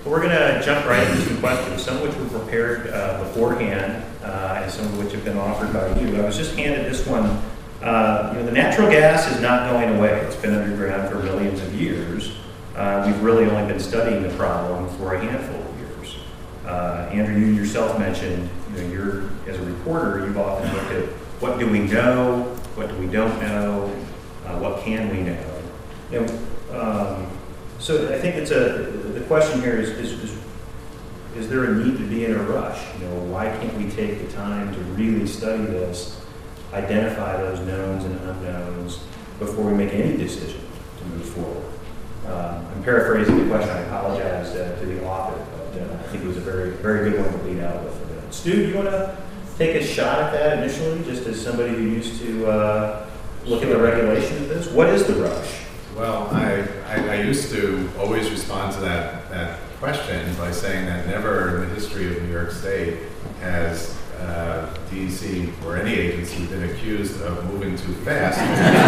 We're going to jump right into some questions, some of which were prepared beforehand, and some of which have been offered by you. I was just handed this one. The natural gas is not going away. It's been underground for millions of years. We've really only been studying the problem for a handful of years. Andrew, you yourself mentioned, you're as a reporter, you've often looked at what do we know, what do we don't know, what can we know. So I think the question here is there a need to be in a rush? Why can't we take the time to really study this, identify those knowns and unknowns before we make any decision to move forward? I'm paraphrasing the question. I apologize to the author, but I think it was a very, very good one to lead out with. Stu, do you want to take a shot at that initially, just as somebody who used to look at the regulation of this? What is the rush? Well, I used to always respond to that question by saying that never in the history of New York State has DEC or any agency been accused of moving too fast.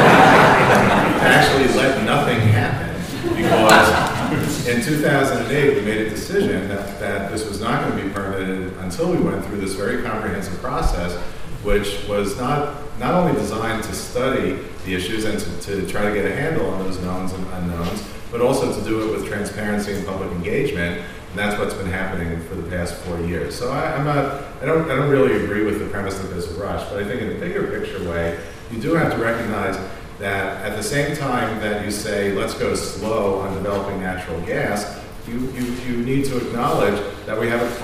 Actually let nothing happen, because in 2008 we made a decision that this was not going to be permitted until we went through this very comprehensive process, which was not only designed to study the issues and to try to get a handle on those knowns and unknowns, but also to do it with transparency and public engagement. And that's what's been happening for the past 4 years. So I don't really agree with the premise that there's a rush, but I think in a bigger picture way, you do have to recognize that at the same time that you say, let's go slow on developing natural gas, you need to acknowledge that we have a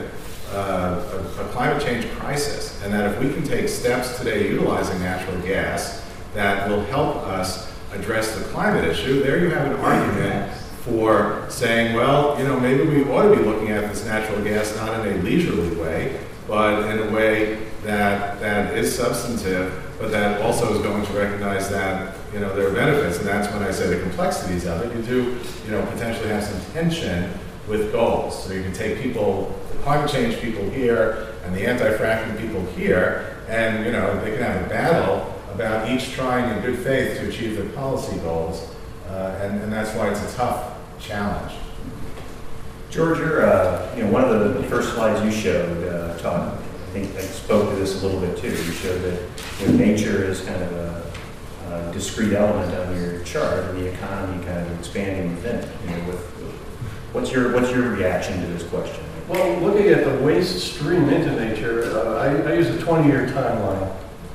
climate change crisis, and that if we can take steps today utilizing natural gas that will help us address the climate issue, there you have an argument for saying, well, maybe we ought to be looking at this natural gas not in a leisurely way, but in a way that is substantive, but that also is going to recognize that there are benefits, and that's when I say the complexities of it. You do potentially have some tension with goals. So you can take people, the climate change people here and the anti-fracking people here, and they can have a battle about each trying in good faith to achieve their policy goals, and that's why it's a tough challenge. George, you're, one of the first slides you showed, I think I spoke to this a little bit too. You showed that nature is kind of a discrete element on your chart, and the economy kind of expanding within it. What's your reaction to this question? Well, looking at the waste stream into nature, I use a 20-year timeline.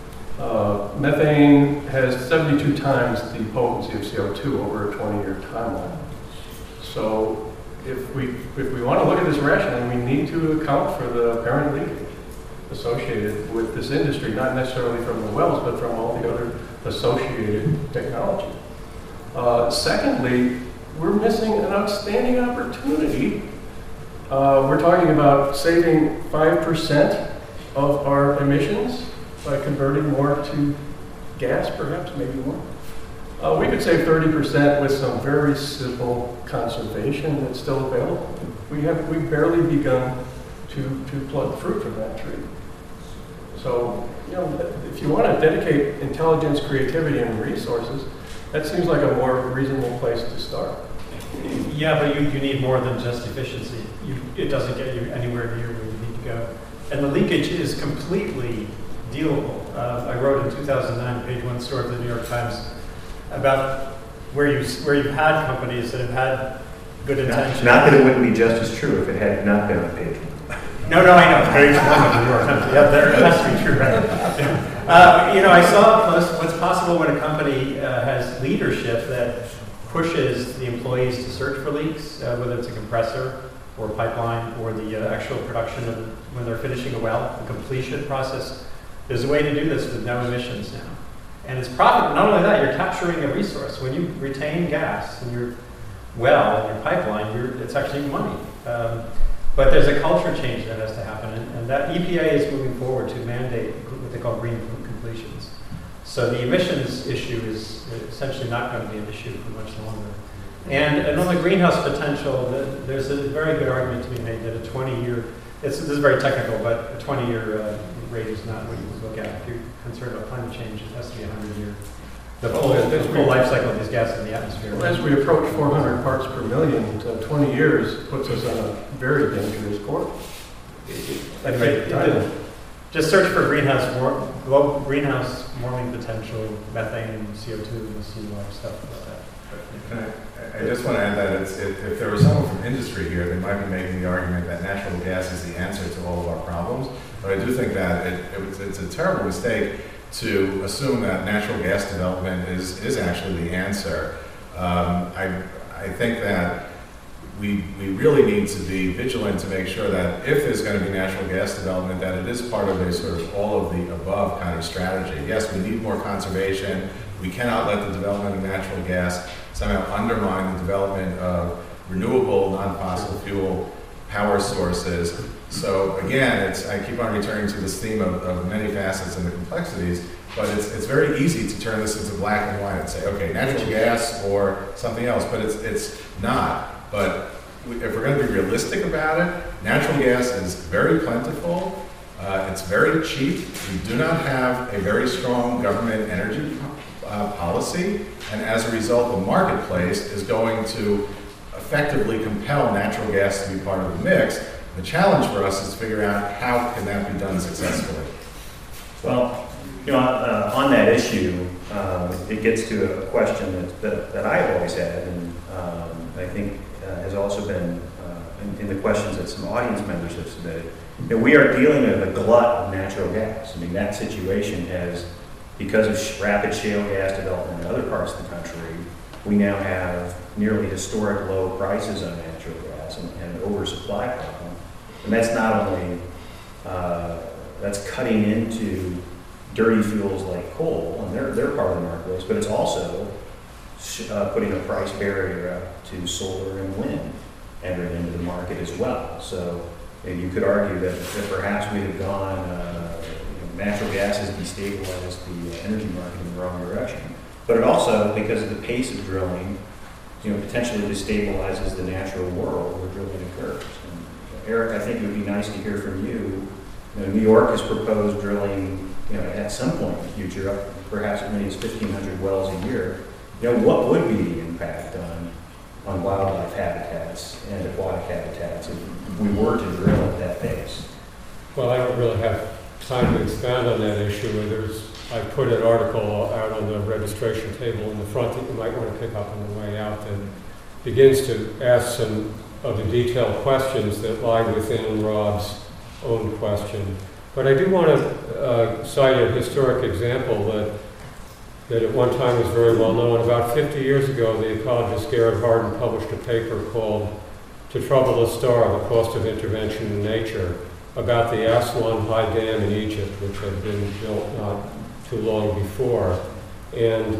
Methane has 72 times the potency of CO2 over a 20-year timeline. So if we want to look at this rationally, we need to account for the apparent leakage associated with this industry, not necessarily from the wells, but from all the other associated technology. Secondly, we're missing an outstanding opportunity. We're talking about saving 5% of our emissions by converting more to gas, perhaps, maybe more. We could save 30% with some very simple conservation that's still available. We've barely begun to pluck fruit from that tree. So, if you want to dedicate intelligence, creativity, and resources, that seems like a more reasonable place to start. Yeah, but you need more than just efficiency. It doesn't get you anywhere near where you need to go. And the leakage is completely dealable. I wrote in 2009, page 1 story of the New York Times, about where you've had companies that have had good intentions. Not that it wouldn't be just as true if it had not been on page 1. No, I know. Page 1 of the New York Times. Yeah, that has to be true, right? I saw what's possible when a company has leadership that pushes the employees to search for leaks, whether it's a compressor or a pipeline or the actual production of when they're finishing a well, the completion process. There's a way to do this with no emissions now. And it's profitable. Not only that, you're capturing a resource. When you retain gas in your well, in your pipeline, it's actually money. But there's a culture change that has to happen, and that EPA is moving forward to mandate what they call green completions. So the emissions issue is essentially not going to be an issue for much longer. And on the greenhouse potential, there's a very good argument to be made that a 20-year, this is very technical, but a 20-year rate is not what you look at. If you're concerned about climate change, it has to be a 100-year the full life cycle of these gases in the atmosphere. Well, as we approach 400 parts per million, 20 years puts us on a very dangerous course. Just search for greenhouse warming potential, methane, and CO2, and you'll see a lot of stuff about that. I just want to add that if there was someone from industry here, they might be making the argument that natural gas is the answer to all of our problems. But I do think that it's a terrible mistake to assume that natural gas development is actually the answer. I think that we really need to be vigilant to make sure that if there's going to be natural gas development, that it is part of a sort of all of the above kind of strategy. Yes, we need more conservation. We cannot let the development of natural gas somehow undermine the development of renewable, non-fossil fuel power sources. So again, I keep on returning to this theme of many facets and the complexities, but it's very easy to turn this into black and white and say, okay, natural gas or something else, but it's not. But if we're going to be realistic about it, natural gas is very plentiful, it's very cheap, we do not have a very strong government energy policy, and as a result, the marketplace is going to effectively compel natural gas to be part of the mix. The challenge for us is to figure out how can that be done successfully. Well, on that issue, it gets to a question that I've always had, and I think has also been in the questions that some audience members have submitted. We are dealing with a glut of natural gas. I mean, that situation has, because of rapid shale gas development in other parts of the country, we now have nearly historic low prices on natural gas and an oversupply problem. And that's not only, that's cutting into dirty fuels like coal, and they're part of the marketplace, but it's also putting a price barrier up to solar and wind entering into the market as well. So you could argue that perhaps we have gone, natural gas has destabilized the energy market in the wrong direction. But it also, because of the pace of drilling, potentially destabilizes the natural world where drilling occurs. And, Eric, I think it would be nice to hear from you. New York has proposed drilling, at some point in the future, up perhaps as many as 1,500 wells a year. What would be the impact on wildlife habitats and aquatic habitats if we were to drill at that pace? Well, I don't really have time to expand on that issue. I put an article out on the registration table in the front that you might want to pick up on the way out that begins to ask some of the detailed questions that lie within Rob's own question. But I do want to cite a historic example that at one time was very well known. About 50 years ago, the ecologist Garrett Hardin published a paper called To Trouble a Star, The Cost of Intervention in Nature, about the Aswan High Dam in Egypt, which had been built not too long before. And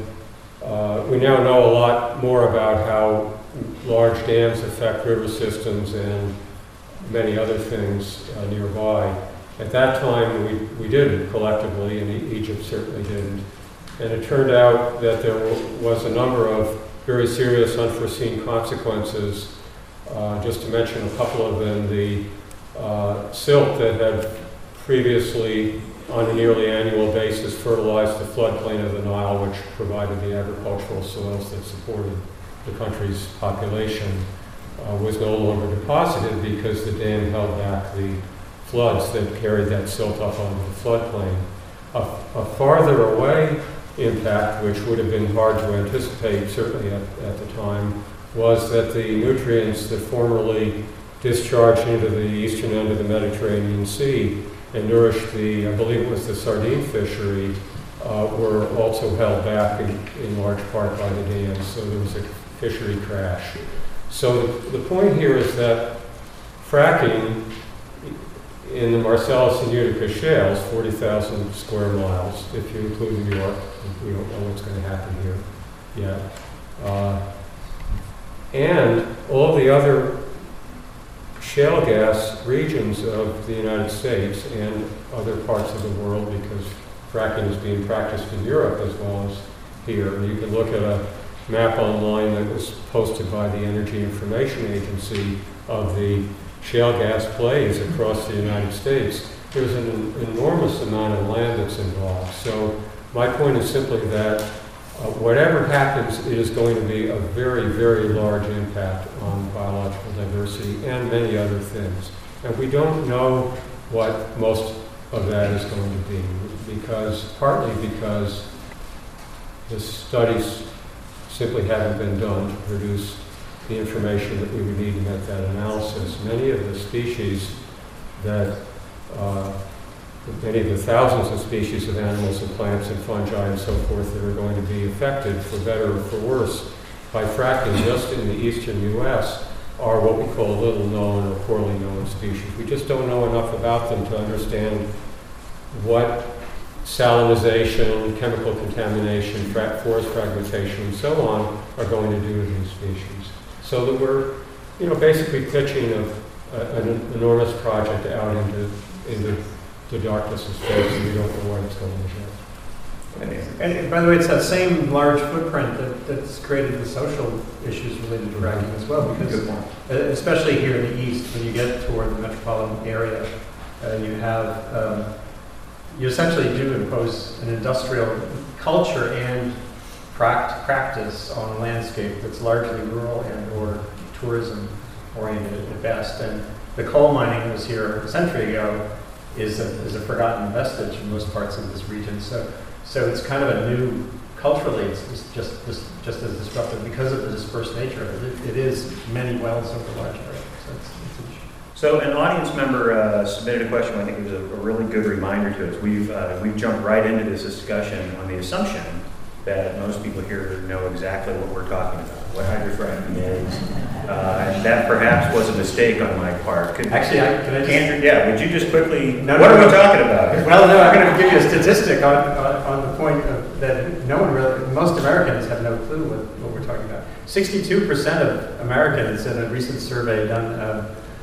we now know a lot more about how large dams affect river systems and many other things nearby. At that time, we didn't collectively, and Egypt certainly didn't. And it turned out that there was a number of very serious unforeseen consequences. Just to mention a couple of them, the silt that had previously, on a nearly annual basis, fertilized the floodplain of the Nile, which provided the agricultural soils that supported the country's population, was no longer deposited because the dam held back the floods that carried that silt up onto the floodplain. A farther away impact, which would have been hard to anticipate, certainly at the time, was that the nutrients that formerly discharged into the eastern end of the Mediterranean Sea and nourished the, I believe it was the sardine fishery, were also held back in large part by the dams. So there was a fishery crash. So the point here is that fracking in the Marcellus and Utica shales, 40,000 square miles, if you include New York, we don't know what's going to happen here yet. And all the other shale gas regions of the United States and other parts of the world, because fracking is being practiced in Europe as well as here. And you can look at a map online that was posted by the Energy Information Agency of the shale gas plays across the United States. There's an enormous amount of land that's involved. So my point is simply that whatever happens, it is going to be a very, very large impact on biological diversity and many other things. And we don't know what most of that is going to be, partly because the studies simply haven't been done to produce the information that we would need to make that analysis. Many of the species many of the thousands of species of animals and plants and fungi and so forth that are going to be affected, for better or for worse, by fracking just in the eastern U.S. are what we call little known or poorly known species. We just don't know enough about them to understand what salinization, chemical contamination, forest fragmentation, and so on are going to do to these species. So that we're, basically pitching an enormous project out into the darkness of space, and we don't know what it's going to do. And by the way, it's that same large footprint that's created the social issues related to fracking as well, because especially here in the east, when you get toward the metropolitan area, you essentially do impose an industrial culture and practice on a landscape that's largely rural and or tourism oriented at best. And the coal mining that was here a century ago is a forgotten vestige in most parts of this region. So it's kind of a new, culturally, it's just as disruptive because of the dispersed nature of it. It is many wells over large areas. So it's an issue. So an audience member submitted a question. I think it was a really good reminder to us. We've jumped right into this discussion on the assumption that most people here know exactly what we're talking about, what hydrofracking is, and that perhaps was a mistake on my part. Actually, Andrew, would you just quickly? What are we talking about here? Well, no, I'm going to give you a statistic on the point that most Americans have no clue what we're talking about. 62% of Americans in a recent survey done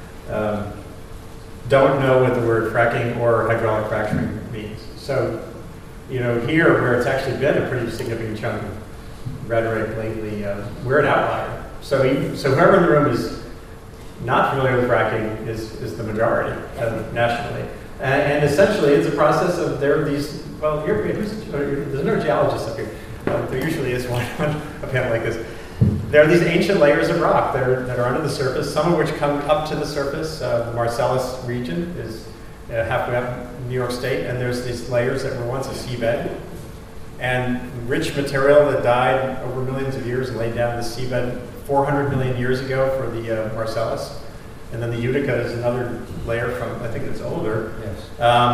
don't know what the word fracking or hydraulic fracturing means. So, here where it's actually been a pretty significant chunk of rhetoric lately, we're an outlier. So whoever in the room is not familiar with fracking is the majority nationally. And essentially, it's a process of there are these. Well, there's no geologist up here. There usually is one on a panel like this. There are these ancient layers of rock that are under the surface, some of which come up to the surface. The Marcellus region is halfway up New York State, and there's these layers that were once a seabed, and rich material that died over millions of years and laid down the seabed 400 million years ago for the Marcellus. And then the Utica is another layer from, I think it's older. Yes.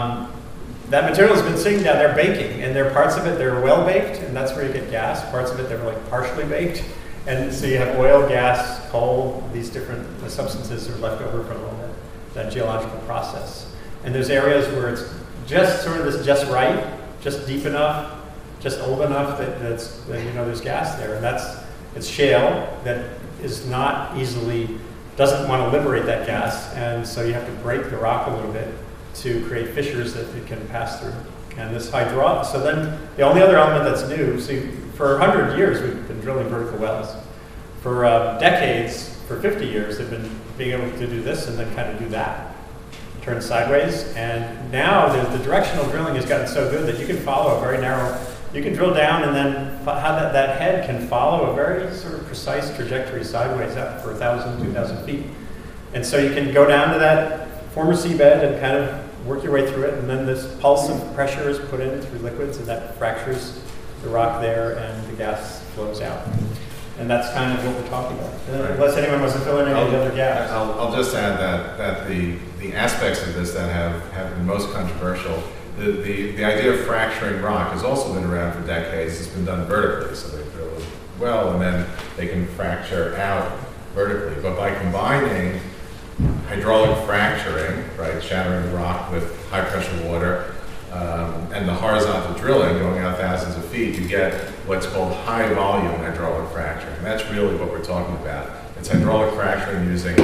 That material has been sitting down there baking, and there are parts of it that are well baked, and that's where you get gas. Parts of it that are like partially baked. And so you have oil, gas, coal, these different substances are left over from all that geological process. And there's areas where it's just sort of just right, just deep enough, just old enough that there's gas there. And it's shale that is not doesn't want to liberate that gas. And so you have to break the rock a little bit to create fissures that it can pass through. And this hydraulic, so then the only other element that's new, for 100 years we've been drilling vertical wells. For decades, for 50 years, they've been being able to do this and then kind of do that. Turn sideways, and now the directional drilling has gotten so good that you can follow a very narrow, you can drill down and then how that head can follow a very sort of precise trajectory sideways up for 1,000, 2,000 feet. And so you can go down to that former seabed and kind of work your way through it, and then this pulse of pressure is put in through liquids, and that fractures the rock there, and the gas flows out. And that's kind of what we're talking about. Unless anyone wants to fill in any of the other gaps. I'll just add that the aspects of this that have been most controversial, the idea of fracturing rock has also been around for decades. It's been done vertically, so they drill a well and then they can fracture out vertically. But by combining hydraulic fracturing, right, shattering the rock with high pressure water, and the horizontal drilling going out thousands of feet, you get what's called high volume hydraulic fracturing. And that's really what we're talking about. It's hydraulic fracturing using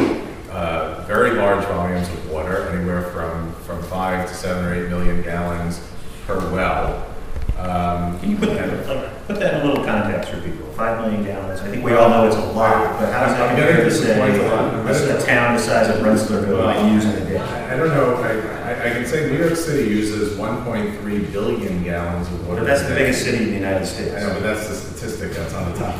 very large volumes of water, anywhere from 5 to 7 or 8 million gallons per well. Can you put that put that in a little context for people. 5 million gallons, I think we all know it's a lot, but how does that compare to, say, a town the size of Rensselaerville might use in a day? I don't know. I can say New York City uses 1.3 billion gallons of water. But that's a the day. biggest city in the United States. I know, but that's the statistic that's on the top.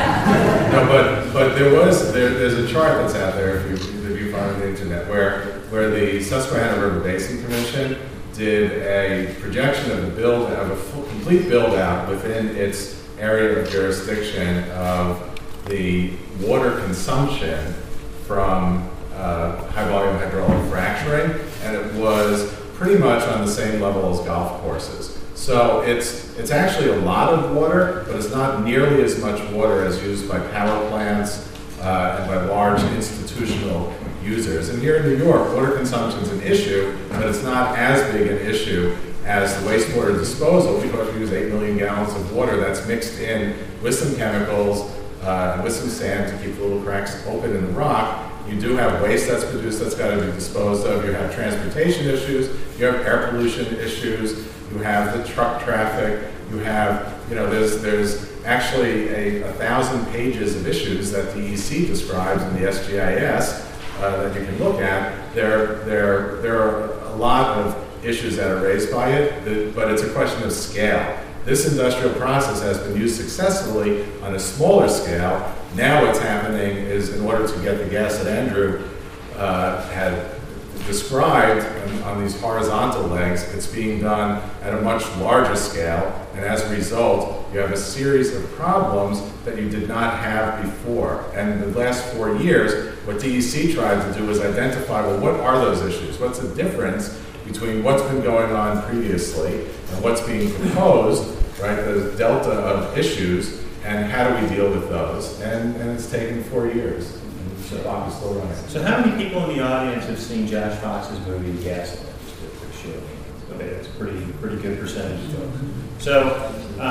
No, but there's a chart that's out there if you find on the internet where the Susquehanna River Basin Commission did a projection of a complete build out within its area of jurisdiction of the water consumption from high volume hydraulic fracturing, and it was pretty much on the same level as golf courses. So it's actually a lot of water, but it's not nearly as much water as used by power plants and by large institutional users. And here in New York, water consumption is an issue, but it's not as big an issue as the wastewater disposal, because we use 8 million gallons of water that's mixed in with some chemicals and with some sand to keep the little cracks open in the rock. You do have waste that's produced that's got to be disposed of. You have transportation issues. You have air pollution issues. You have the truck traffic. You have, there's actually 1,000 pages of issues that DEC describes in the SGIS that you can look at. There are a lot of issues that are raised by it, but it's a question of scale. This industrial process has been used successfully on a smaller scale. Now what's happening is, in order to get the gas that Andrew had described on these horizontal legs, it's being done at a much larger scale, and as a result, you have a series of problems that you did not have before. And in the last 4 years, what DEC tried to do was identify, well, what are those issues? What's the difference between what's been going on previously and what's being proposed, right? The delta of issues, and how do we deal with those? And it's taken 4 years. The clock is still running. So how many people in the audience have seen Josh Fox's movie Gasland? Just a quick show of hands. Okay, that's a pretty good percentage of folks. So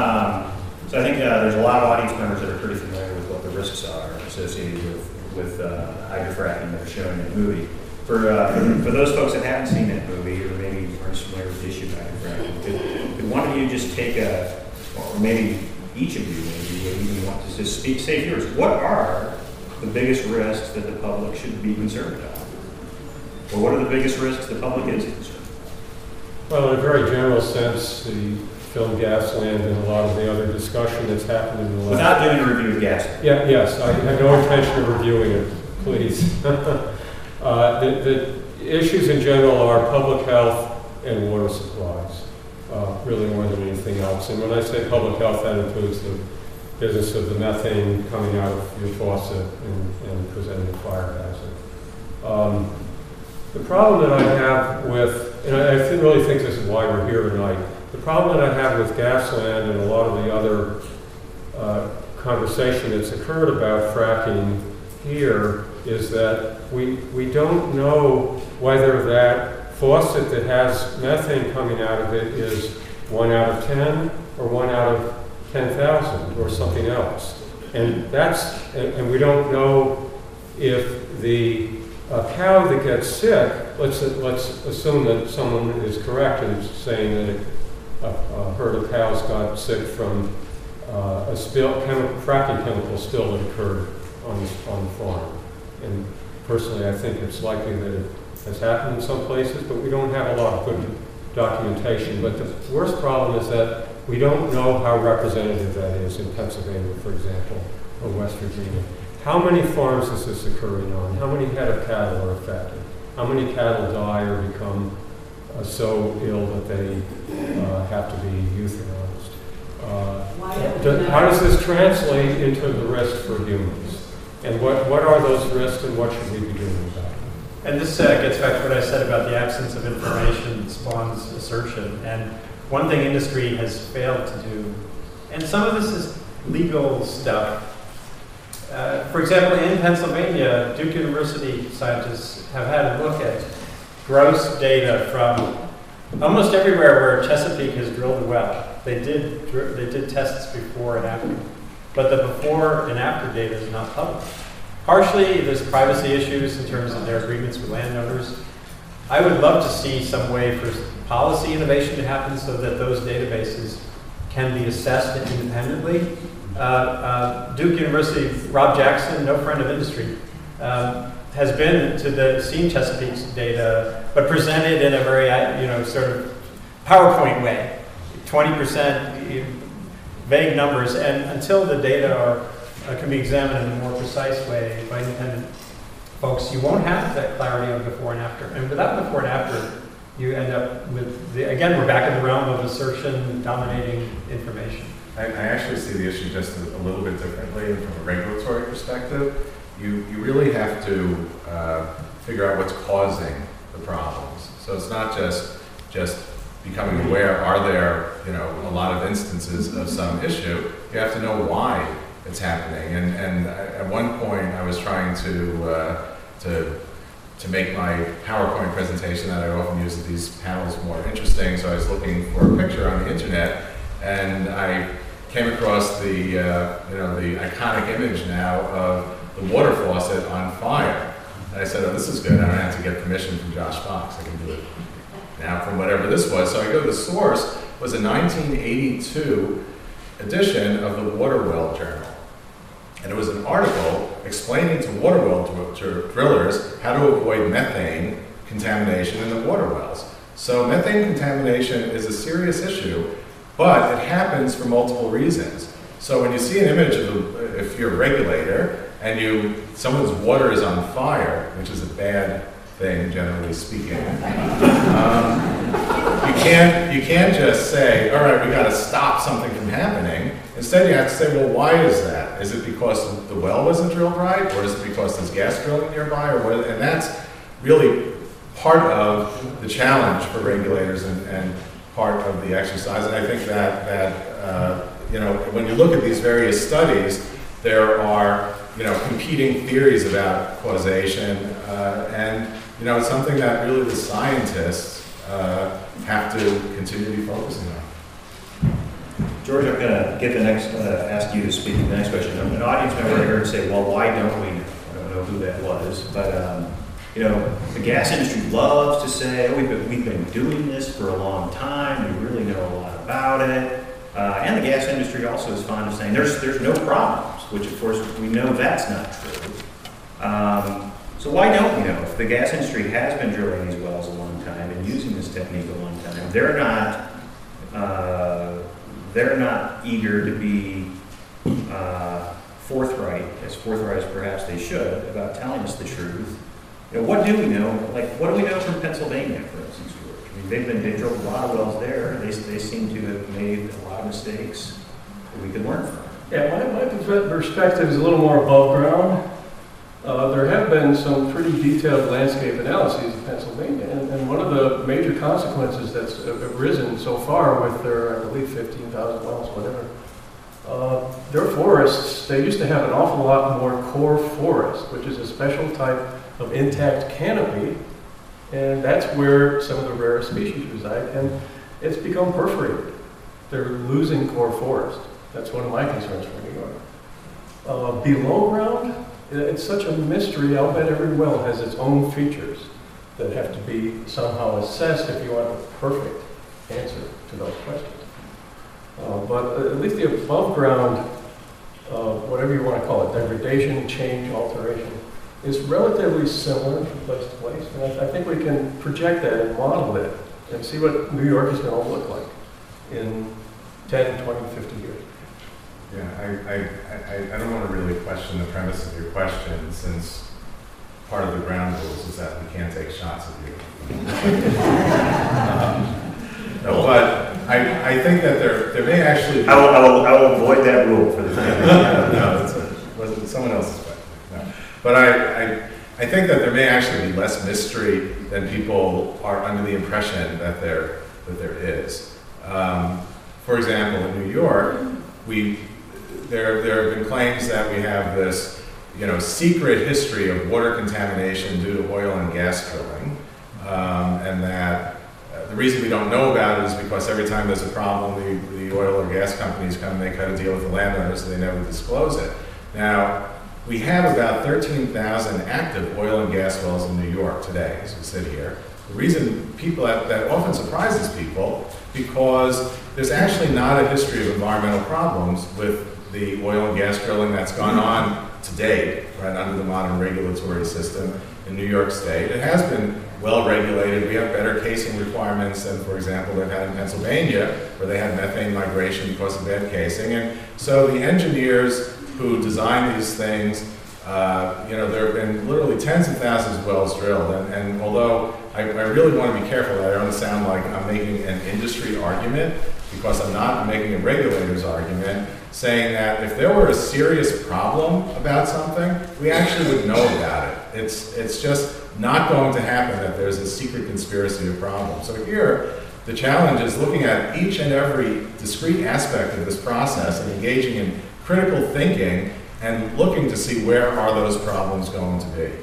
I think there's a lot of audience members that are pretty familiar with what the risks are associated with hydrofracking that are shown in the movie. For those folks that haven't seen that movie, or maybe aren't familiar with the issue of hydrofracking, could one of you just take or maybe each of you, maybe even want to just say yours, what are the biggest risks that the public should be concerned about? Or what are the biggest risks the public is concerned about? Well, in a very general sense, the film Gasland and a lot of the other discussion that's happened in the last... Without doing a review of Gasland. Yeah, yes, I have no intention of reviewing it, please. The issues in general are public health and water supplies, really more than anything else. And when I say public health, that includes the business of the methane coming out of your faucet and presenting a fire hazard. The problem that I have with, and I really think this is why we're here tonight, the problem that I have with Gasland and a lot of the other conversation that's occurred about fracking here is that we don't know whether that faucet that has methane coming out of it is 1 out of 10 or 1 out of 10,000 or something else. And we don't know if the cow that gets sick, let's assume that someone is correct in saying that a herd of cows got sick from a fracking chemical spill that occurred on the farm. And personally, I think it's likely that it has happened in some places, but we don't have a lot of good documentation. But the worst problem is that we don't know how representative that is in Pennsylvania, for example, or West Virginia. How many farms is this occurring on? How many head of cattle are affected? How many cattle die or become so ill that they have to be euthanized? How does this translate into the risk for humans? And what are those risks, and what should we be doing about it? And this gets back to what I said about the absence of information spawns assertion. And one thing industry has failed to do, and some of this is legal stuff. For example, in Pennsylvania, Duke University scientists have had a look at gross data from almost everywhere where Chesapeake has drilled a well. They did tests before and after, but the before and after data is not public. Partially, there's privacy issues in terms of their agreements with landowners. I would love to see some way for policy innovation to happen so that those databases can be assessed independently. Duke University, Rob Jackson, no friend of industry, has been to seen Chesapeake's data, but presented in a very, sort of PowerPoint way. 20% vague numbers, and until the data can be examined in a more precise way by independent folks, you won't have that clarity on before and after. And without before and after, you end up with, again, we're back in the realm of assertion dominating information. I actually see the issue just a little bit differently from a regulatory perspective. You really have to figure out what's causing the problems. So it's not just becoming aware, are there a lot of instances of some issue? You have to know why it's happening. And at one point I was trying to make my PowerPoint presentation that I often use at these panels more interesting. So I was looking for a picture on the internet, and I came across the the iconic image now of the water faucet on fire. And I said, oh, this is good. I don't have to get permission from Josh Fox. I can do it now from whatever this was. So I go to the source, was a 1982 edition of the Water Well Journal. And it was an article explaining to water well drillers how to avoid methane contamination in the water wells. So methane contamination is a serious issue, but it happens for multiple reasons. So when you see an image of, if you're a regulator, and someone's water is on fire, which is a bad thing, generally speaking, you can't just say, all right, we got to stop something from happening. Instead, you have to say, well, why is that? Is it because the well wasn't drilled right, or is it because there's gas drilling nearby, or what? And that's really part of the challenge for regulators and part of the exercise. And I think that when you look at these various studies, there are competing theories about causation, and it's something that really the scientists have to continue to be focusing on. George, I'm going to ask you to speak to the next question. An audience member I heard say, well, why don't we know? I don't know who that was, but the gas industry loves to say, oh, we've been doing this for a long time, we really know a lot about it. And the gas industry also is fond of saying there's no problems, which of course we know that's not true. So why don't we know? If the gas industry has been drilling these wells a long time and using this technique a long time, they're not eager to be forthright as perhaps they should about telling us the truth. What do we know? What do we know from Pennsylvania, for instance, George? I mean, they drilled a lot of wells there. They seem to have made a lot of mistakes that we can learn from. Yeah, my perspective is a little more above ground. There have been some pretty detailed landscape analyses in Pennsylvania, and one of the major consequences that's arisen so far with their, I believe, 15,000 wells, whatever, their forests, they used to have an awful lot more core forest, which is a special type of intact canopy, and that's where some of the rare species reside, and it's become perforated. They're losing core forest. That's one of my concerns for New York. Below ground, it's such a mystery. I'll bet every well has its own features that have to be somehow assessed if you want a perfect answer to those questions. But at least the above ground, whatever you want to call it, degradation, change, alteration, is relatively similar from place to place. And I think we can project that and model it and see what New York is going to look like in 10, 20, 50 years. Yeah, I don't want to really question the premise of your question, since part of the ground rules is that we can't take shots of you. But I think that there may actually be... I will avoid that rule for the time. No, it's someone else's question. No. But I think that there may actually be less mystery than people are under the impression that there is. For example, in New York, there have been claims that we have this, secret history of water contamination due to oil and gas drilling, and that the reason we don't know about it is because every time there's a problem, the oil or gas companies come and they cut a deal with the landowners, so they never disclose it. Now, we have about 13,000 active oil and gas wells in New York today, as we sit here. The reason that often surprises people, because there's actually not a history of environmental problems with the oil and gas drilling that's gone on to date, right, under the modern regulatory system in New York State. It has been well regulated. We have better casing requirements than, for example, they've had in Pennsylvania, where they had methane migration because of bad casing. And so the engineers who design these things, there have been literally tens of thousands of wells drilled. And although I really want to be careful that I don't sound like I'm making an industry argument, because I'm not, I'm making a regulator's argument, saying that if there were a serious problem about something, we actually would know about it. It's just not going to happen that there's a secret conspiracy of problems. So here, the challenge is looking at each and every discrete aspect of this process and engaging in critical thinking and looking to see where are those problems going to be.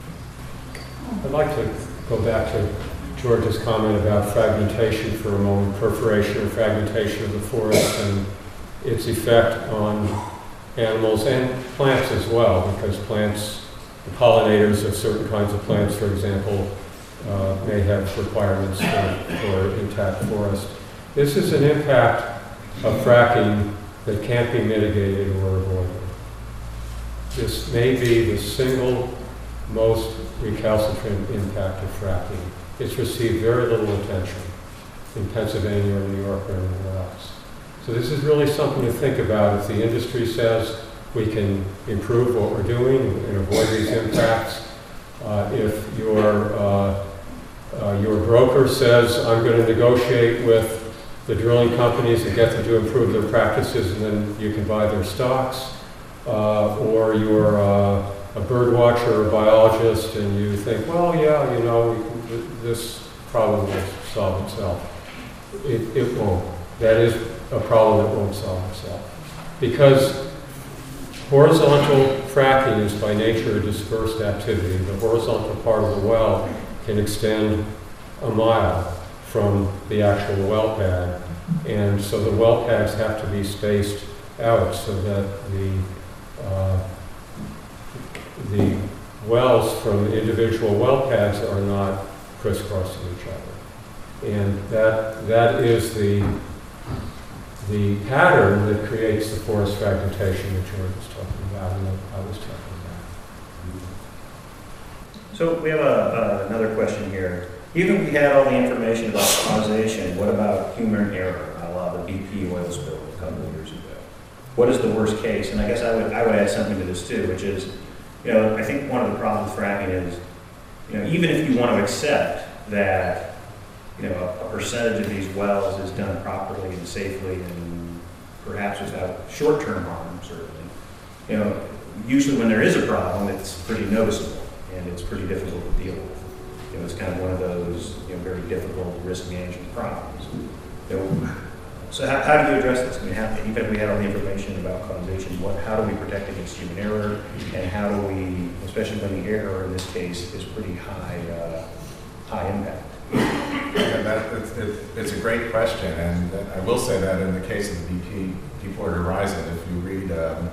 I'd like to go back to George's comment about fragmentation for a moment, perforation or fragmentation of the forest and its effect on animals and plants as well, because plants, the pollinators of certain kinds of plants, for example, may have requirements for intact forest. This is an impact of fracking that can't be mitigated or avoided. This may be the single most recalcitrant impact of fracking. It's received very little attention in Pennsylvania or New York or anywhere else. So this is really something to think about. If the industry says we can improve what we're doing and avoid these impacts, if your broker says, I'm going to negotiate with the drilling companies and get them to improve their practices and then you can buy their stocks, or you're a bird watcher or a biologist and you think, well, yeah, this problem will solve itself. It won't. That is a problem that won't solve itself. Because horizontal fracking is by nature a dispersed activity. The horizontal part of the well can extend a mile from the actual well pad. And so the well pads have to be spaced out so that the wells from individual well pads are not crisscrossing each other. And that is the pattern that creates the forest fragmentation that George was talking about and that I was talking about. So we have another question here. Even if we had all the information about causation, what about human error, a la the BP oil spill a couple of years ago? What is the worst case? And I guess I would add something to this too, which is, I think one of the problems with fracking is, even if you want to accept that, a percentage of these wells is done properly and safely and perhaps without short-term harm, certainly. Usually when there is a problem, it's pretty noticeable and it's pretty difficult to deal with. It's kind of one of those, very difficult risk management problems. So how do you address this? I mean, even if we had all the information about causation, how do we protect against human error, and how do we, especially when the error in this case is pretty high impact? Yeah, it's a great question, and I will say that in the case of the BP Deepwater Horizon, if you read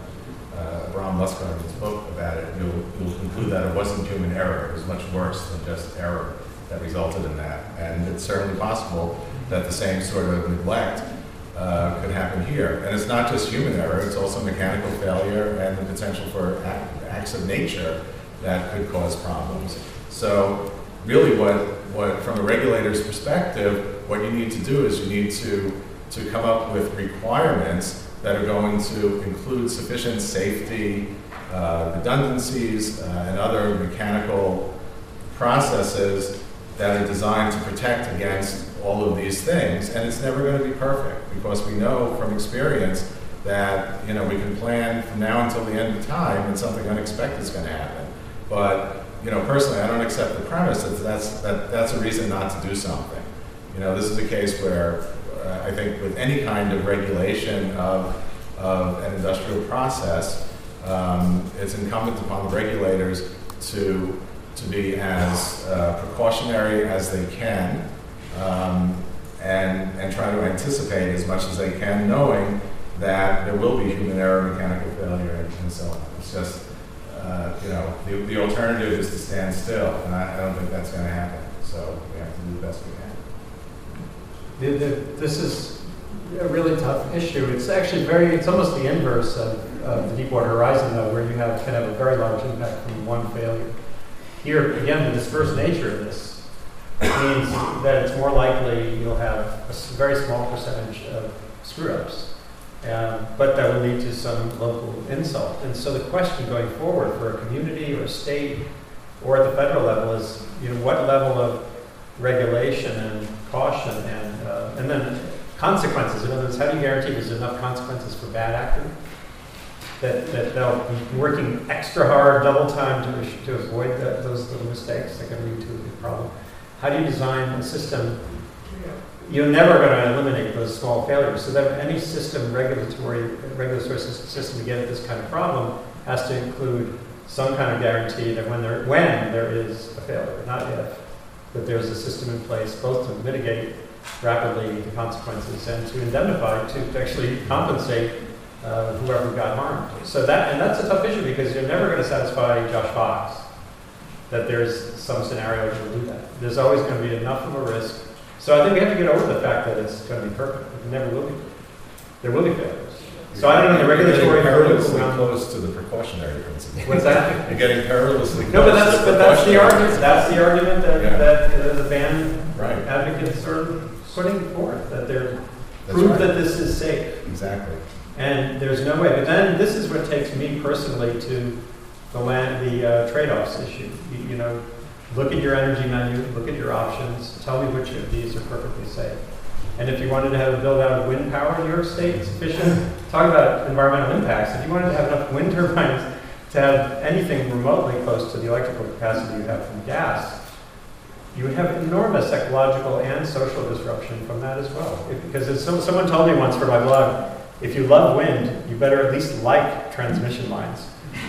Bram Lustgarten's book about it, you'll conclude that it wasn't human error. It was much worse than just error that resulted in that. And it's certainly possible that the same sort of neglect could happen here. And it's not just human error, it's also mechanical failure and the potential for acts of nature that could cause problems. So really what from a regulator's perspective, what you need to do is you need to come up with requirements that are going to include sufficient safety, redundancies, and other mechanical processes that are designed to protect against all of these things. And it's never going to be perfect, because we know from experience that we can plan from now until the end of time and something unexpected is going to happen. But personally, I don't accept the premise that that's a reason not to do something. This is a case where I think with any kind of regulation of an industrial process, it's incumbent upon the regulators to be as precautionary as they can, and try to anticipate as much as they can, knowing that there will be human error, mechanical failure, and so on. It's just the alternative is to stand still, and I don't think that's going to happen. So we have to do the best we can. This is a really tough issue. It's actually it's almost the inverse of the Deepwater Horizon, though, where you can have a very large impact from one failure. Here, again, the dispersed nature of this means that it's more likely you'll have a very small percentage of screw-ups, but that will lead to some local insult. And so the question going forward for a community or a state or at the federal level is, what level of regulation and caution and then consequences. In other words, how do you guarantee there's enough consequences for bad actors? That they'll be working extra hard, double time to avoid those little mistakes that can lead to a big problem. How do you design a system? You're never going to eliminate those small failures. So that any regulatory system to get at this kind of problem has to include some kind of guarantee that when there is a failure, not if, that there's a system in place both to mitigate rapidly the consequences and to indemnify, to actually compensate whoever got harmed. So that's a tough issue because you're never going to satisfy Josh Fox that there's some scenario to do that. There's always going to be enough of a risk. So I think we have to get over the fact that it's going to be perfect. It never will be. There will be failures. So I don't know the regulatory perilously close to the precautionary principle. What's that? You're getting perilously close. No, but that's the argument. That's the argument that the ban advocates are putting forth, that they're prove that this is safe. Exactly. And there's no way. But then this is what takes me personally to the trade-offs issue. Look at your energy menu, look at your options, tell me which of these are perfectly safe. And if you wanted to have a build out of wind power in New York State sufficient, talk about environmental impacts. If you wanted to have enough wind turbines to have anything remotely close to the electrical capacity you have from gas, you would have enormous ecological and social disruption from that as well. Because as someone told me once for my blog, if you love wind, you better at least like transmission lines.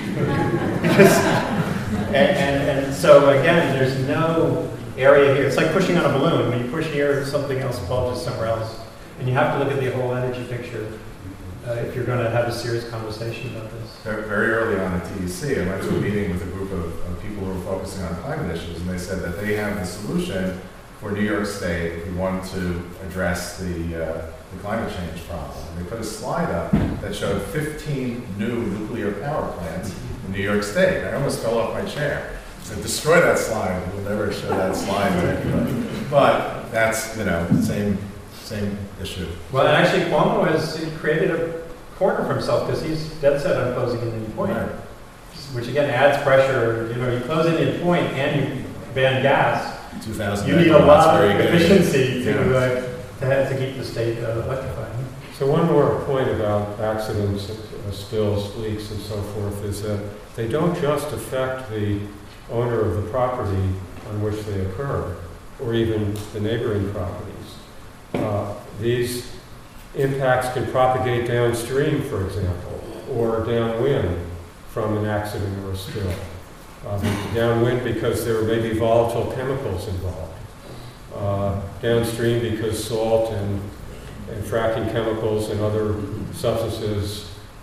and so again, there's no area here. It's like pushing on a balloon. When you push here, something else bulges somewhere else. And you have to look at the whole energy picture if you're going to have a serious conversation about this. Very early on at TEC, I went to a meeting with a group of people who were focusing on climate issues, and they said that they have the solution for New York State if we want to address the climate change problem. And they put a slide up that showed 15 new nuclear power plants in New York State. I almost fell off my chair. So destroy that slide. We'll never show that slide to anybody. But that's, same issue. Well, and actually Cuomo has created a corner for himself because he's dead set on closing Indian Point, which again adds pressure. You close Indian Point and you ban gas. 2000. You need a lot of efficiency to keep the state electrified. So one more point about accidents, spills, leaks, and so forth is that they don't just affect the owner of the property on which they occur, or even the neighboring properties. These impacts can propagate downstream, for example, or downwind from an accident or a spill. Downwind because there may be volatile chemicals involved. Downstream because salt and fracking chemicals and other substances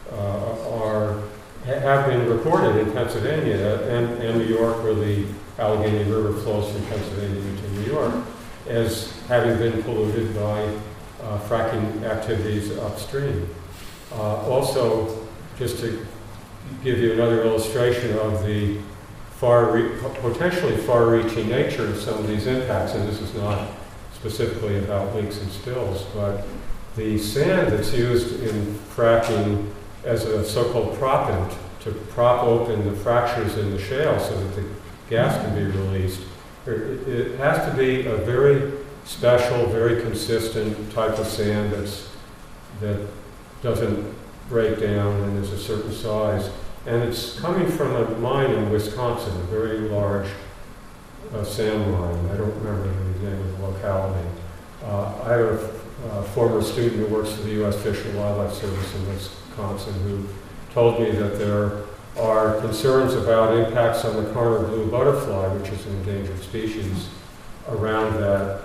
have been reported in Pennsylvania and New York, where the Allegheny River flows from Pennsylvania into New York, as having been polluted by fracking activities upstream. Also, just to give you another illustration of the potentially far-reaching nature of some of these impacts, and this is not specifically about leaks and spills, but the sand that's used in fracking as a so-called proppant to prop open the fractures in the shale so that the gas can be released, it has to be a very special, very consistent type of sand that doesn't break down and is a certain size. And it's coming from a mine in Wisconsin, a very large sand mine. I don't remember the name of the locality. I have a former student who works for the U.S. Fish and Wildlife Service in Wisconsin who told me that there are concerns about impacts on the Karner blue butterfly, which is an endangered species, around that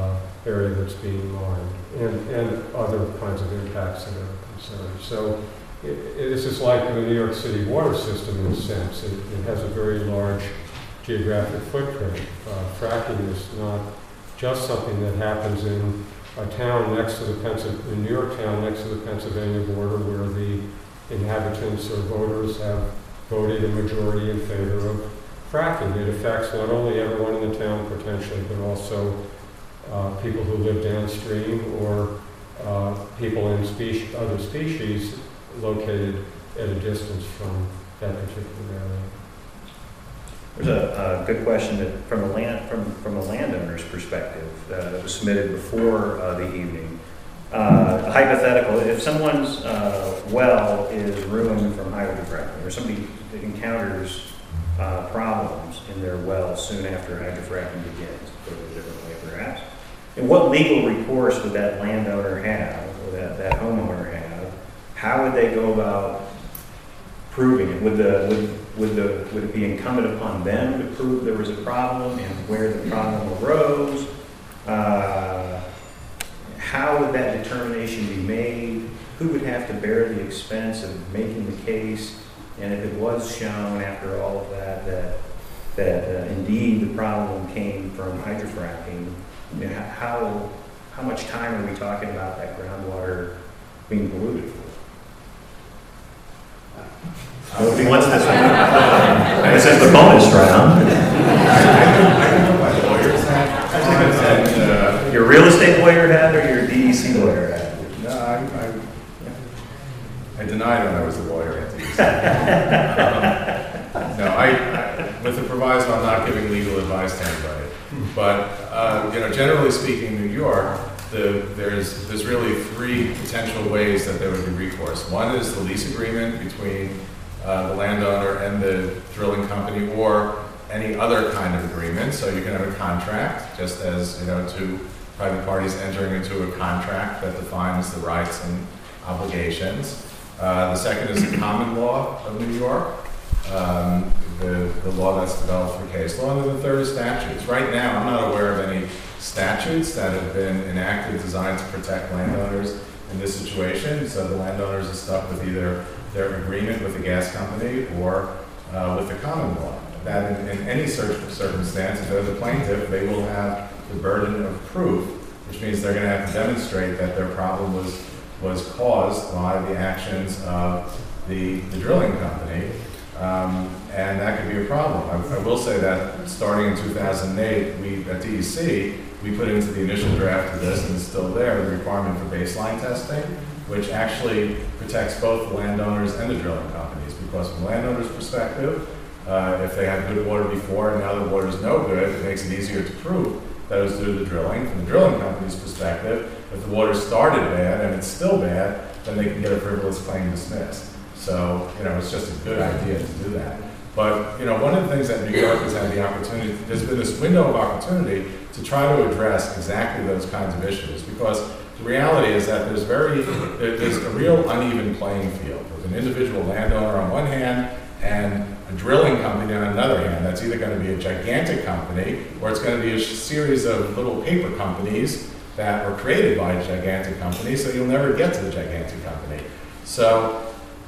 area that's being mined, and other kinds of impacts that are concerned. So this is like the New York City water system in a sense. It has a very large geographic footprint. Fracking is not just something that happens in a town next to the New York town next to the Pennsylvania border, where the inhabitants or voters have voted a majority in favor of fracking. It affects not only everyone in the town potentially, but also people who live downstream or people in other species located at a distance from that particular area. There's a good question that from a landowner's perspective that was submitted before the evening. Hypothetical: if someone's well is ruined from hydrofracking, or somebody encounters problems in their well soon after hydrofracking begins, put it a different way perhaps, and what legal recourse would that landowner have, or that homeowner have? How would they go about proving it? Would it be incumbent upon them to prove there was a problem and where the problem arose? How would that determination be made? Who would have to bear the expense of making the case? And if it was shown after all of that indeed the problem came from hydrofracking, how much time are we talking about that groundwater being polluted for? Nobody wants this one. This is the bonus round. I don't know my lawyer's hat. And, Your real estate lawyer hat or your DEC lawyer hat? no, I denied when I was a lawyer at DEC. No, with the proviso, I'm not giving legal advice to anybody. But generally speaking, in New York, there's really three potential ways that there would be recourse. One is the lease agreement between the landowner and the drilling company, or any other kind of agreement. So you can have a contract, just as two private parties entering into a contract that defines the rights and obligations. The second is the common law of New York, the law that's developed for case law. And then the third is statutes. Right now, I'm not aware of any statutes that have been enacted designed to protect landowners in this situation. So the landowners are stuck with either their agreement with the gas company or with the common law. That in any circumstance, if they're the plaintiff, they will have the burden of proof, which means they're going to have to demonstrate that their problem was caused by the actions of the drilling company, and that could be a problem. I will say that starting in 2008, we at DEC, we put into the initial draft of this, and it's still there, the requirement for baseline testing, which actually protects both the landowners and the drilling companies, because from the landowner's perspective, if they had good water before and now the water is no good, it makes it easier to prove that it was due to the drilling. From the drilling company's perspective, if the water started bad and it's still bad, then they can get a frivolous claim dismissed. So, it's just a good idea to do that. But, one of the things that New York has had the opportunity, there's been this window of opportunity to try to address exactly those kinds of issues, because the reality is that there's a real uneven playing field with an individual landowner on one hand and a drilling company on another hand. That's either going to be a gigantic company or it's going to be a series of little paper companies that were created by a gigantic company, so you'll never get to the gigantic company. So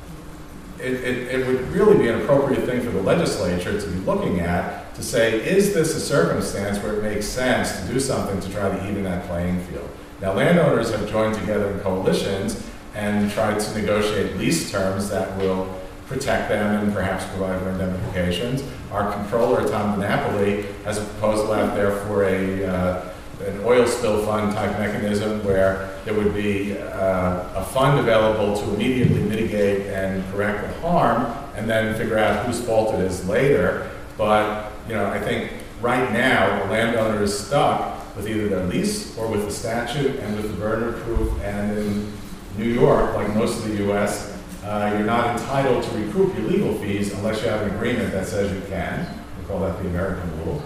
it would really be an appropriate thing for the legislature to be looking at, to say, is this a circumstance where it makes sense to do something to try to even that playing field? Now, landowners have joined together in coalitions and tried to negotiate lease terms that will protect them and perhaps provide for indemnifications. Our controller, Tom DiNapoli, has a proposal out there for an oil spill fund type mechanism where there would be a fund available to immediately mitigate and correct the harm and then figure out whose fault it is later. But, I think right now the landowner is stuck with either their lease or with the statute and with the burden of proof. And in New York, like most of the U.S., you're not entitled to recoup your legal fees unless you have an agreement that says you can. We call that the American rule.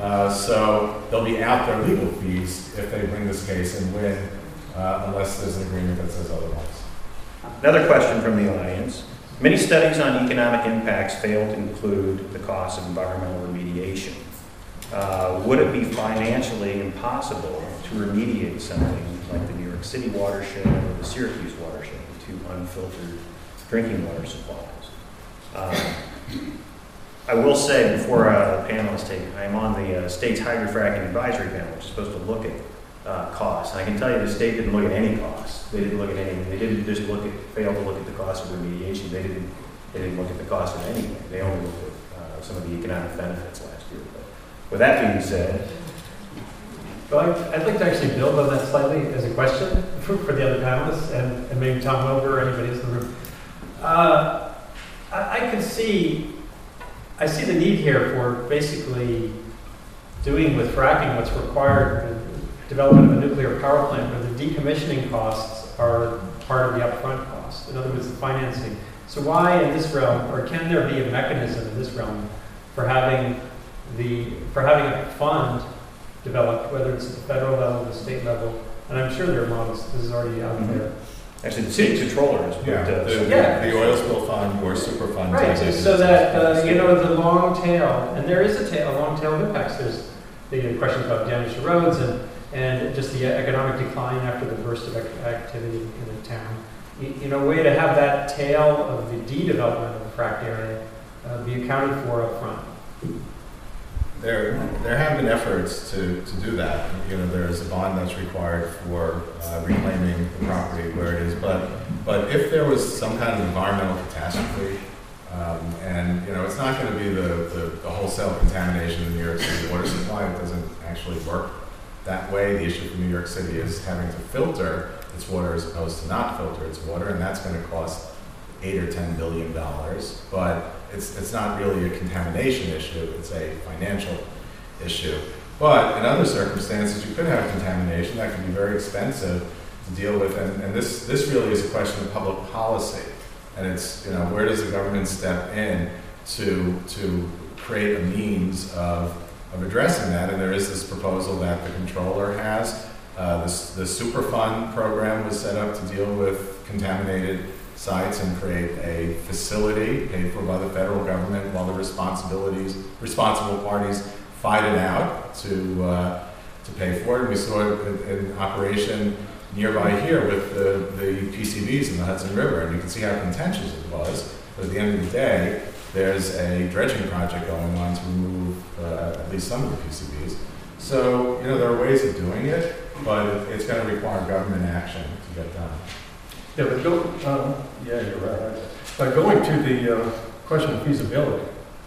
So they'll be out their legal fees if they bring this case and win, unless there's an agreement that says otherwise. Another question from the audience. Many studies on economic impacts fail to include the cost of environmental remediation. Would it be financially impossible to remediate something like the New York City watershed or the Syracuse watershed, the two unfiltered drinking water supplies. I will say before the panelists take, I'm on the state's hydrofracking advisory panel, which is supposed to look at costs. And I can tell you the state didn't look at any costs. They didn't look at anything. They didn't just fail to look at the cost of remediation. They didn't look at the cost of anything. They only looked at some of the economic benefits last year. But with that being said, Well, I'd like to actually build on that slightly as a question for the other panelists and maybe Tom Wilbur or anybody else in the room. I see the need here for basically doing with fracking what's required, the development of a nuclear power plant where the decommissioning costs are part of the upfront cost. In other words, the financing. So why in this realm, or can there be a mechanism in this realm for having a fund developed, whether it's at the federal level, the state level, and I'm sure there are models, this is already out there. actually the city controller has put, The oil spill fund or super fund. Right, so that, the long tail, and there is a long tail of impacts. There's the question about damage to roads and just the economic decline after the burst of activity in the town. A way to have that tail of the de-development of the fracked area be accounted for up front. There have been efforts to do that. There's a bond that's required for reclaiming the property where it is. But if there was some kind of environmental catastrophe, and it's not going to be the wholesale contamination in New York City water supply. It doesn't actually work that way. The issue for New York City is having to filter its water as opposed to not filter its water, and that's going to cost $8 or $10 billion. But it's not really a contamination issue, it's a financial issue. But in other circumstances, you could have contamination that can be very expensive to deal with, and this really is a question of public policy. And it's, where does the government step in to create a means of addressing that? And there is this proposal that the controller has. The Superfund program was set up to deal with contaminated sites and create a facility paid for by the federal government while the responsible parties fight it out to pay for it. And we saw it in operation nearby here with the PCBs in the Hudson River, and you can see how contentious it was. But at the end of the day, there's a dredging project going on to remove at least some of the PCBs. So, there are ways of doing it, but it's going to require government action to get done. Yeah, but you're right. But going to the question of feasibility,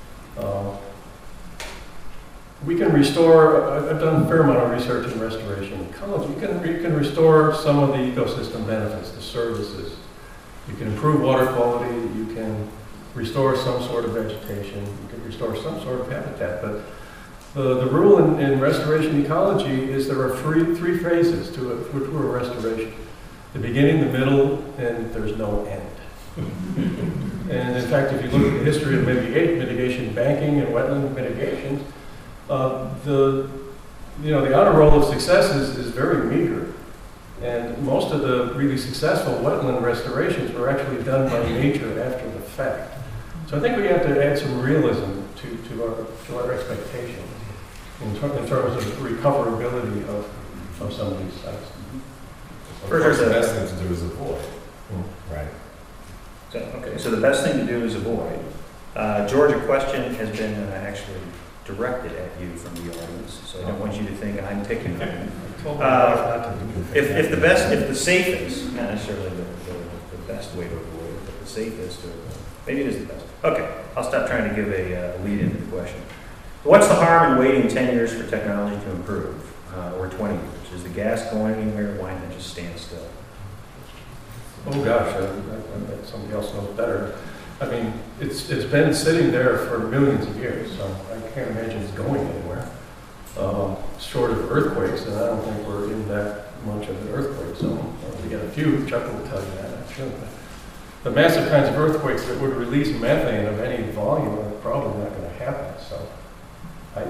we can restore, I've done a fair amount of research in restoration ecology. You can restore some of the ecosystem benefits, the services. You can improve water quality, you can restore some sort of vegetation, you can restore some sort of habitat. But the rule in restoration ecology is there are three phases to it, which were restoration. The beginning, the middle, and there's no end. And in fact, if you look at the history of mitigation banking and wetland mitigations, the honor roll of successes is very meager. And most of the really successful wetland restorations were actually done by nature after the fact. So I think we have to add some realism to our expectations in terms of recoverability of some of these sites. Of course, the best thing to do is avoid. Right. So the best thing to do is avoid. George, a question has been actually directed at you from the audience, so I don't want you to think I'm picking on you. If the safest, not necessarily the best way to avoid it, but the safest, or maybe it is the best. Okay, I'll stop trying to give a lead into the question. What's the harm in waiting 10 years for technology to improve, or 20 years? Is the gas going anywhere? Why not just stand still? Oh gosh, I bet somebody else knows better. I mean, it's been sitting there for millions of years, so I can't imagine it's going anywhere. Short of earthquakes, and I don't think we're in that much of an earthquake zone. We get a few, Chuck will tell you that, I'm sure. But the massive kinds of earthquakes that would release methane of any volume are probably not going to happen. So I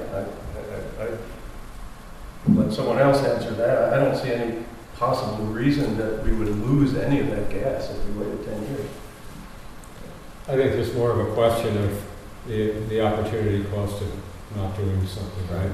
let someone else answer that. I don't see any possible reason that we would lose any of that gas if we waited 10 years. I think there's more of a question of the opportunity cost of not doing something, right?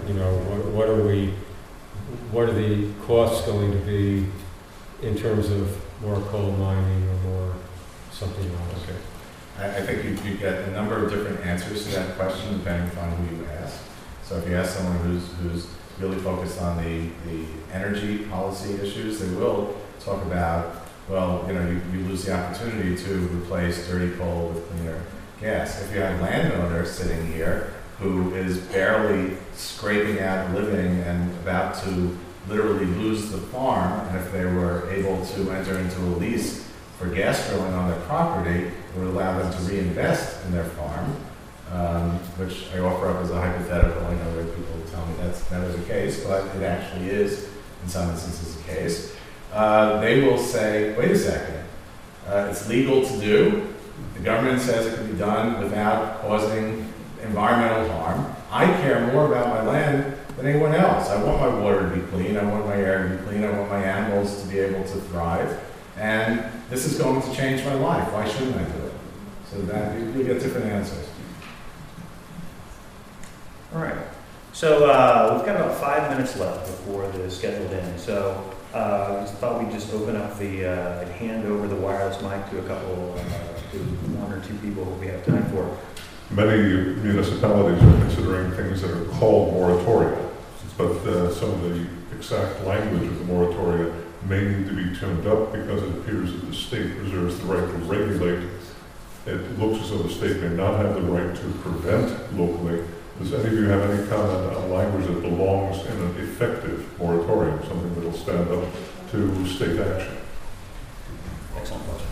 What are the costs going to be in terms of more coal mining or more something else. Okay. I think you get a number of different answers to that question depending upon who you ask. So if you ask someone who's really focused on the energy policy issues, they will talk about, well, you lose the opportunity to replace dirty coal with cleaner gas. If you have a landowner sitting here who is barely scraping out a living and about to literally lose the farm, and if they were able to enter into a lease for gas drilling on their property, it would allow them to reinvest in their farm, which I offer up as a hypothetical. I know that people tell me that's never the case, but it actually is in some instances the case. They will say, wait a second, it's legal to do. The government says it can be done without causing environmental harm. I care more about my land than anyone else. I want my water to be clean. I want my air to be clean. I want my animals to be able to thrive. And this is going to change my life. Why shouldn't I do it? So that you get different answers. All right. So we've got about 5 minutes left before the scheduled end. So I thought we'd just open up and hand over the wireless mic to to one or two people who we have time for. Many municipalities are considering things that are called moratoria, but some of the exact language of the moratoria may need to be tuned up because it appears that the state reserves the right to regulate. It looks as though the state may not have the right to prevent locally. Does any of you have any comment on language that belongs in an effective moratorium, something that will stand up to state action? Excellent question.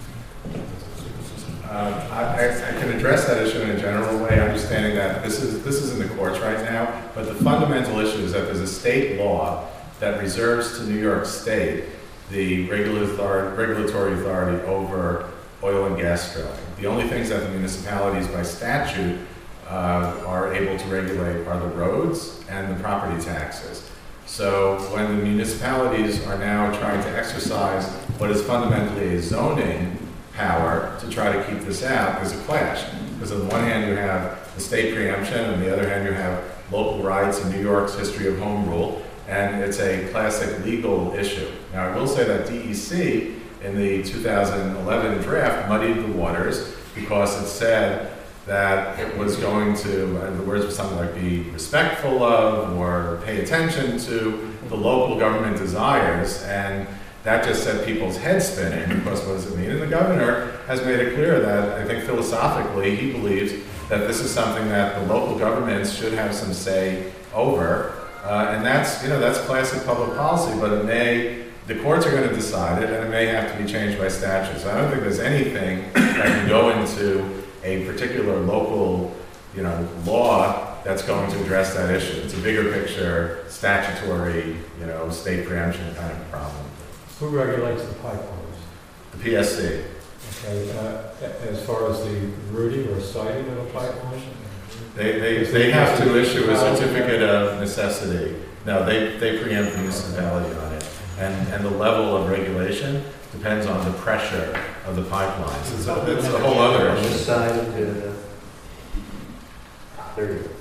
I can address that issue in a general way, understanding that this is in the courts right now, but the fundamental issue is that there's a state law that reserves to New York State the regulatory authority over oil and gas drilling. The only things that the municipalities by statute are able to regulate are the roads and the property taxes. So when the municipalities are now trying to exercise what is fundamentally a zoning power to try to keep this out, there's a clash. Because on the one hand you have the state preemption, and on the other hand you have local rights and New York's history of home rule, and it's a classic legal issue. Now I will say that DEC in the 2011 draft muddied the waters because it said that it was going to, the words were something like be respectful of or pay attention to the local government desires, and that just set people's heads spinning because what does it mean? And the governor has made it clear that I think philosophically he believes that this is something that the local governments should have some say over, and that's classic public policy, but the courts are going to decide it, and it may have to be changed by statute. So I don't think there's anything that can go into a particular local, law that's going to address that issue. It's a bigger picture, statutory, state preemption kind of problem. Who regulates the pipelines? The PSC. Okay, as far as the routing or siting of a pipeline? They have to issue a certificate of necessity. No, they preempt the municipality on it. And the level of regulation depends on the pressure of the pipelines. It's a whole other On issue. this side of the, there you go.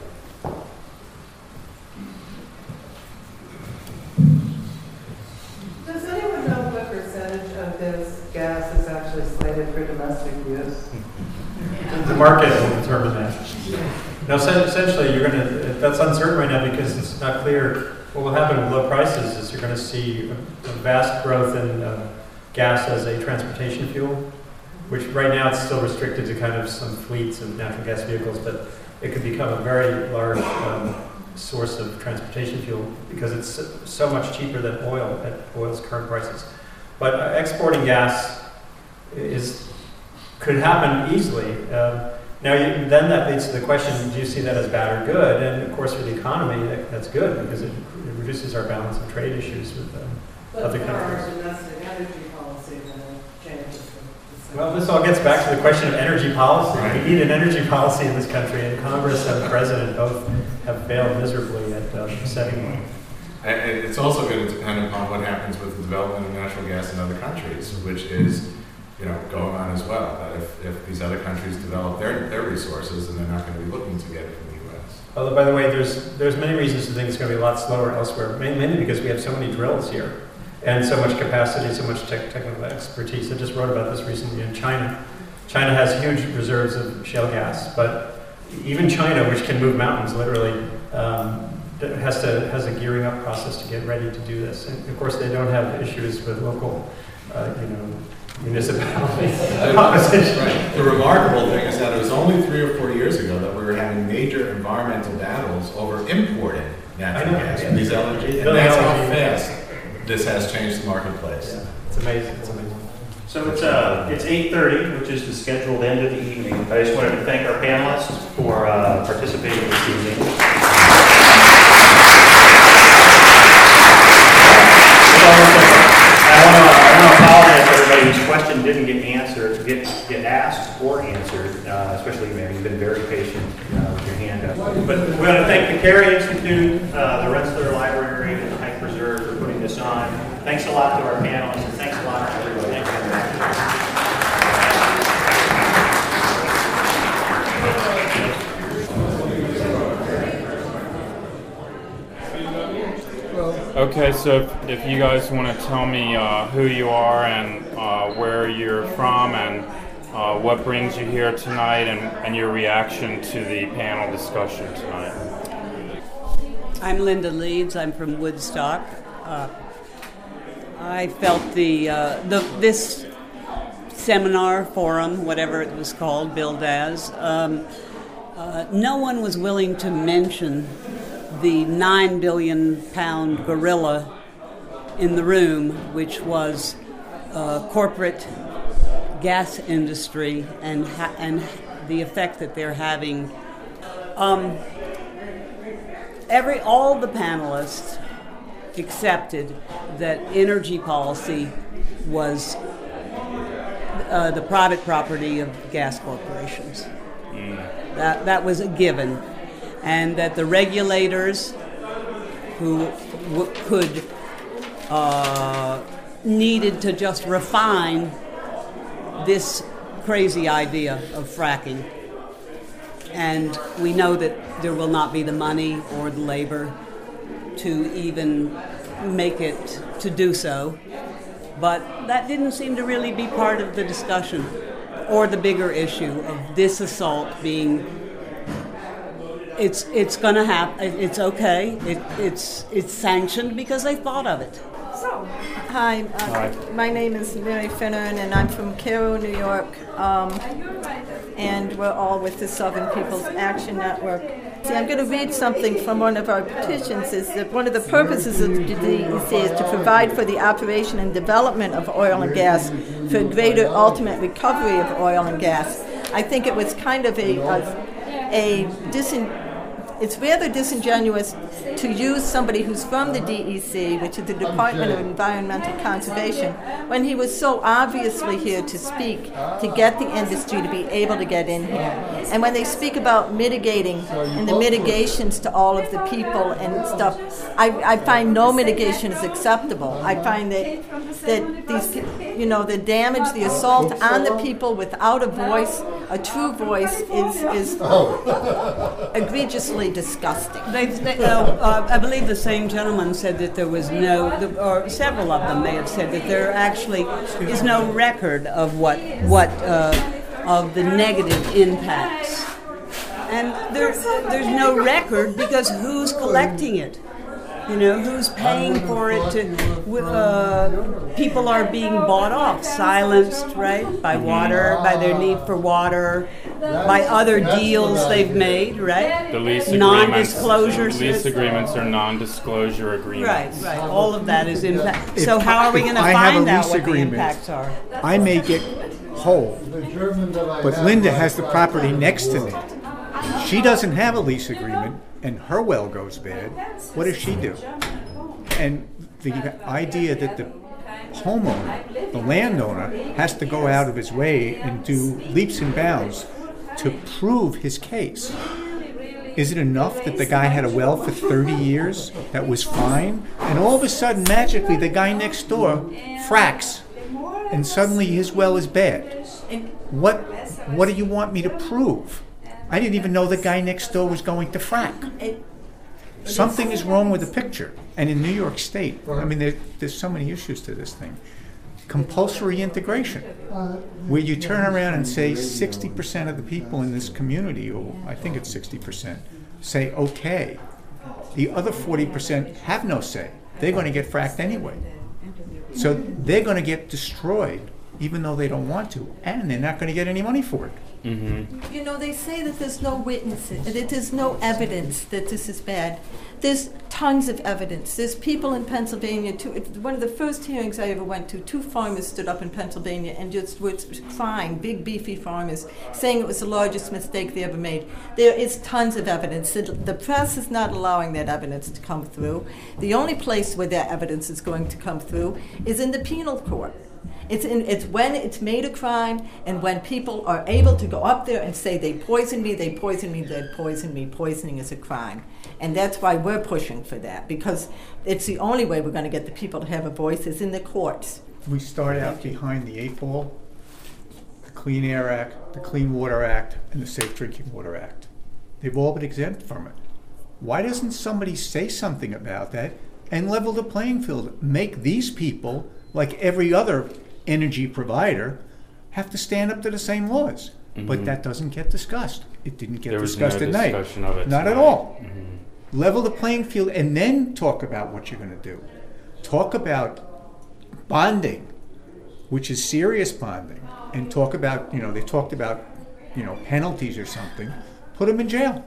Does anyone know what percentage of this gas is actually slated for domestic use? The market will determine that. Now, essentially, that's uncertain right now because it's not clear. What will happen with low prices is you're going to see a vast growth in gas as a transportation fuel, which right now it's still restricted to kind of some fleets of natural gas vehicles, but it could become a very large source of transportation fuel because it's so much cheaper than oil at oil's current prices. But exporting gas could happen easily. Then that leads to the question, do you see that as bad or good? And of course for the economy, that's good because it reduces our balance of trade issues with other countries. But our domestic energy policy will change. Well, this all gets back to the question of energy policy. We need an energy policy in this country, and Congress and the President both have failed miserably at setting one. And it's also going to depend upon what happens with the development of natural gas in other countries, which is going on as well. That if these other countries develop their resources, then they're not going to be looking to get it from the U.S. Although, by the way, there's many reasons to think it's going to be a lot slower elsewhere, mainly because we have so many drills here. and so much capacity, so much technical expertise. I just wrote about this recently in China. China has huge reserves of shale gas, but even China, which can move mountains literally, has a gearing up process to get ready to do this. And of course, they don't have issues with local, municipalities. Right. The remarkable thing is that it was only 3 or 4 years ago that we were having major environmental battles over importing natural gas from these LNG, and that's how fast this has changed the marketplace. Yeah, it's amazing. It's amazing. So it's 8:30, which is the scheduled end of the evening. I just wanted to thank our panelists for participating this evening. I want to apologize to everybody whose question didn't get asked or answered, especially maybe you've been very patient with your hand up. But we want to thank the Carey Institute, the Rensselaer Library, and the Hike Preserve for putting this on. Thanks a lot to our panelists, and thanks a lot to everybody. Thank you. Okay, so if you guys want to tell me who you are and where you're from and what brings you here tonight and your reaction to the panel discussion tonight. I'm Linda Leeds. I'm from Woodstock. I felt this seminar, forum, whatever it was called, billed as, no one was willing to mention the 9 billion pound gorilla in the room, which was corporate gas industry and the effect that they're having. All the panelists accepted that energy policy was the private property of gas corporations. That was a given. And that the regulators who needed to just refine this crazy idea of fracking. And we know that there will not be the money or the labor to even make it to do so. But that didn't seem to really be part of the discussion or the bigger issue of this assault being it's going to happen. It's okay. It's sanctioned because they thought of it. Hi, my name is Mary Finnan, and I'm from Cairo, New York, and we're all with the Southern People's Action Network. See, I'm going to read something from one of our petitions. Is that one of the purposes of the DEC is to provide for the operation and development of oil and gas for a greater ultimate recovery of oil and gas. I think it was kind of it's rather disingenuous to use somebody who's from the DEC, which is the Department of Environmental Conservation, when he was so obviously here to speak, to get the industry to be able to get in here. And when they speak about mitigating and the mitigations to all of the people and stuff, I find no mitigation is acceptable. I find that these, the damage, the assault on the people without a voice, a true voice, is egregiously disgusting. I believe the same gentleman said that there was or several of them may have said that there actually is no record of what of the negative impacts, and there's no record because who's collecting it? Who's paying for it? People are being bought off, silenced, right, by water, by their need for water, by other deals they've made, right? The lease agreements are non-disclosure agreements. Right. All of that is impact. So how are we going to find out what the impacts are? I may get whole, but Linda has the property next to me. She doesn't have a lease agreement, and her well goes bad. What does she do? And the idea that the homeowner, the landowner, has to go out of his way and do leaps and bounds to prove his case. Is it enough that the guy had a well for 30 years that was fine, and all of a sudden, magically, the guy next door fracks, and suddenly his well is bad? What do you want me to prove? I didn't even know the guy next door was going to frack. Something is wrong with the picture. And in New York State, I mean, there's so many issues to this thing. Compulsory integration, where you turn around and say 60% of the people in this community, or I think it's 60%, say okay. The other 40% have no say. They're going to get fracked anyway. So they're going to get destroyed, even though they don't want to, and they're not going to get any money for it. Mm-hmm. You know, they say that there's no witnesses, that there's no evidence that this is bad. There's tons of evidence. There's people in Pennsylvania, one of the first hearings I ever went to, 2 farmers stood up in Pennsylvania and just were crying, big beefy farmers, saying it was the largest mistake they ever made. There is tons of evidence. The press is not allowing that evidence to come through. The only place where that evidence is going to come through is in the penal court. It's when it's made a crime, and when people are able to go up there and say they poisoned me, they poisoned me, they poisoned me. Poisoning is a crime. And that's why we're pushing for that, because it's the only way we're going to get the people to have a voice is in the courts. We start out behind the 8 ball, the Clean Air Act, the Clean Water Act, and the Safe Drinking Water Act. They've all been exempt from it. Why doesn't somebody say something about that and level the playing field? Make these people, like every other energy provider, have to stand up to the same laws. Mm-hmm. But that doesn't get discussed. It didn't get discussed at night. Not at all. Mm-hmm. Level the playing field and then talk about what you're going to do. Talk about bonding, which is serious bonding, and talk about, they talked about, penalties or something. Put them in jail.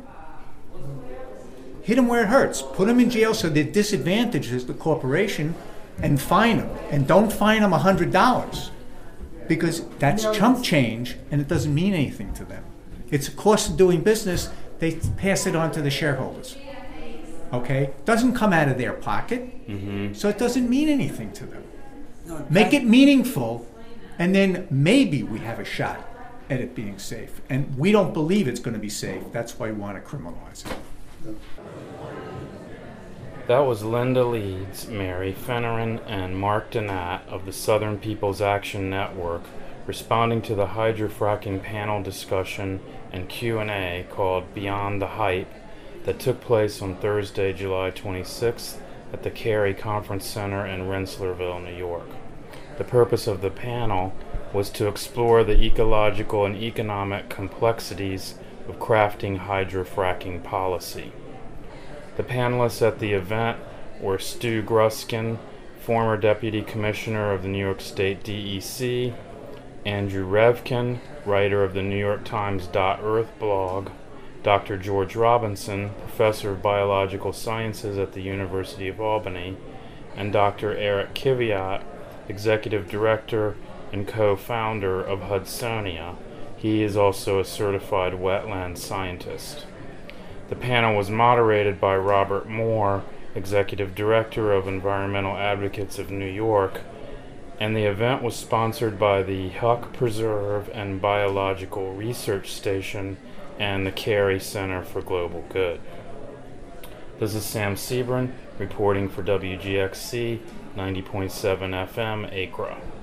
Hit them where it hurts. Put them in jail so they're disadvantaged as the corporation, and fine them. And don't fine them $100, because that's chump change and it doesn't mean anything to them. It's a cost of doing business. They pass it on to the shareholders. Okay? Doesn't come out of their pocket, so it doesn't mean anything to them. Make it meaningful, and then maybe we have a shot at it being safe. And we don't believe it's going to be safe. That's why we want to criminalize it. That was Linda Leeds, Mary Fennerin, and Mark Donat of the Southern People's Action Network responding to the hydrofracking panel discussion and Q&A called Beyond the Hype that took place on Thursday, July 26th at the Carey Conference Center in Rensselaerville, New York. The purpose of the panel was to explore the ecological and economic complexities of crafting hydrofracking policy. The panelists at the event were Stu Gruskin, former Deputy Commissioner of the New York State DEC, Andrew Revkin, writer of the New York Times .Earth blog, Dr. George Robinson, Professor of Biological Sciences at the University of Albany, and Dr. Eric Kiviat, Executive Director and co-founder of Hudsonia. He is also a certified wetland scientist. The panel was moderated by Robert Moore, Executive Director of Environmental Advocates of New York, and the event was sponsored by the Huck Preserve and Biological Research Station and the Carey Center for Global Good. This is Sam Sebrin reporting for WGXC 90.7 FM, Acra.